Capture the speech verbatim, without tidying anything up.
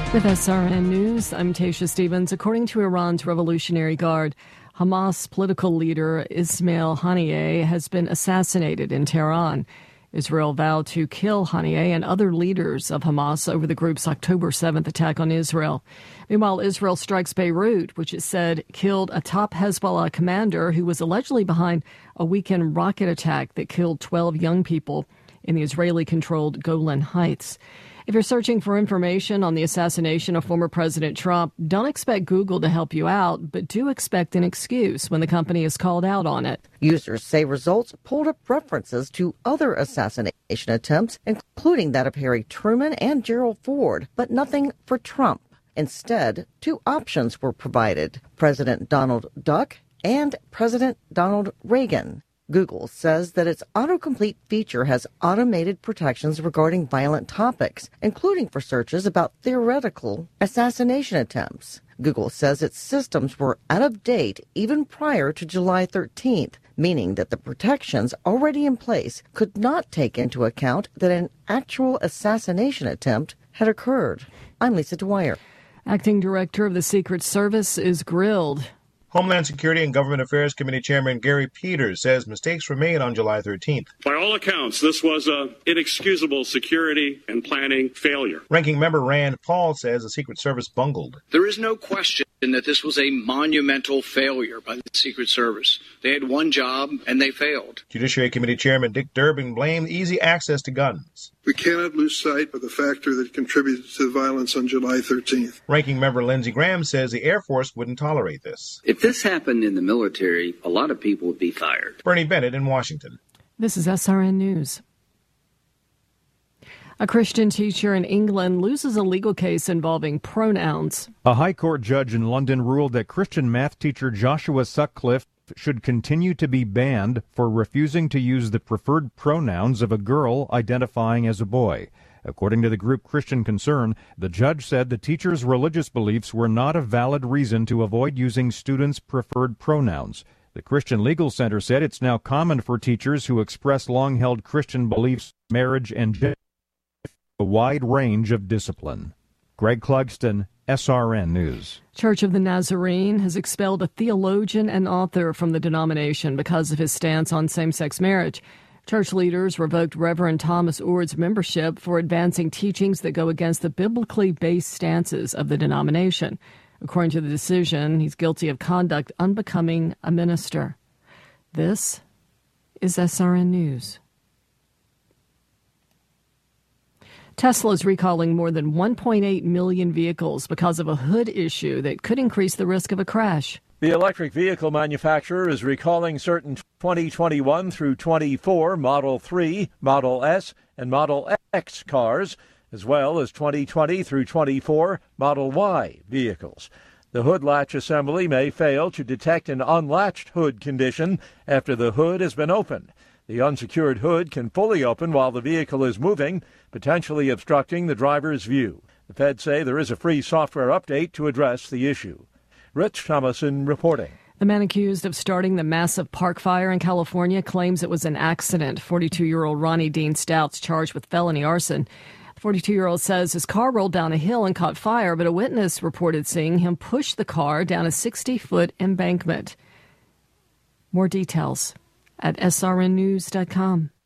With S R N News, I'm Tasha Stevens. According to Iran's Revolutionary Guard, Hamas political leader Ismail Haniyeh has been assassinated in Tehran. Israel vowed to kill Haniyeh and other leaders of Hamas over the group's October seventh attack on Israel. Meanwhile, Israel strikes Beirut, which it said killed a top Hezbollah commander who was allegedly behind a weekend rocket attack that killed twelve young people in the Israeli-controlled Golan Heights. If you're searching for information on the assassination of former President Trump, don't expect Google to help you out, but do expect an excuse when the company is called out on it. Users say results pulled up references to other assassination attempts, including that of Harry Truman and Gerald Ford, but nothing for Trump. Instead, two options were provided: President Donald Duck and President Donald Reagan. Google says that its autocomplete feature has automated protections regarding violent topics, including for searches about theoretical assassination attempts. Google says its systems were out of date even prior to July thirteenth, meaning that the protections already in place could not take into account that an actual assassination attempt had occurred. I'm Lisa Dwyer. Acting Director of the Secret Service is grilled. Homeland Security and Government Affairs Committee Chairman Gary Peters says mistakes were made on July thirteenth. By all accounts, this was an inexcusable security and planning failure. Ranking Member Rand Paul says the Secret Service bungled. There is no question that this was a monumental failure by the Secret Service. They had one job and they failed. Judiciary Committee Chairman Dick Durbin blamed easy access to guns. We cannot lose sight of the factor that contributed to the violence on July thirteenth. Ranking Member Lindsey Graham says the Air Force wouldn't tolerate this. If this happened in the military, a lot of people would be fired. Bernie Bennett in Washington. This is S R N News. A Christian teacher in England loses a legal case involving pronouns. A High Court judge in London ruled that Christian math teacher Joshua Sutcliffe should continue to be banned for refusing to use the preferred pronouns of a girl identifying as a boy. According to the group Christian Concern, the judge said the teacher's religious beliefs were not a valid reason to avoid using students' preferred pronouns. The Christian Legal Center said it's now common for teachers who express long-held Christian beliefs, marriage, and gender, a wide range of discipline. Greg Clugston, S R N News. Church of the Nazarene has expelled a theologian and author from the denomination because of his stance on same-sex marriage. Church leaders revoked Reverend Thomas Ord's membership for advancing teachings that go against the biblically based stances of the denomination. According to the decision, he's guilty of conduct unbecoming a minister. This is S R N News. Tesla is recalling more than one point eight million vehicles because of a hood issue that could increase the risk of a crash. The electric vehicle manufacturer is recalling certain twenty twenty-one through twenty-four Model three, Model S, and Model X cars, as well as twenty twenty through twenty-four Model Y vehicles. The hood latch assembly may fail to detect an unlatched hood condition after the hood has been opened. The unsecured hood can fully open while the vehicle is moving, potentially obstructing the driver's view. The feds say there is a free software update to address the issue. Rich Thomason reporting. The man accused of starting the massive park fire in California claims it was an accident. forty-two-year-old Ronnie Dean Stout's charged with felony arson. The forty-two-year-old says his car rolled down a hill and caught fire, but a witness reported seeing him push the car down a sixty-foot embankment. More details at S R N news dot com.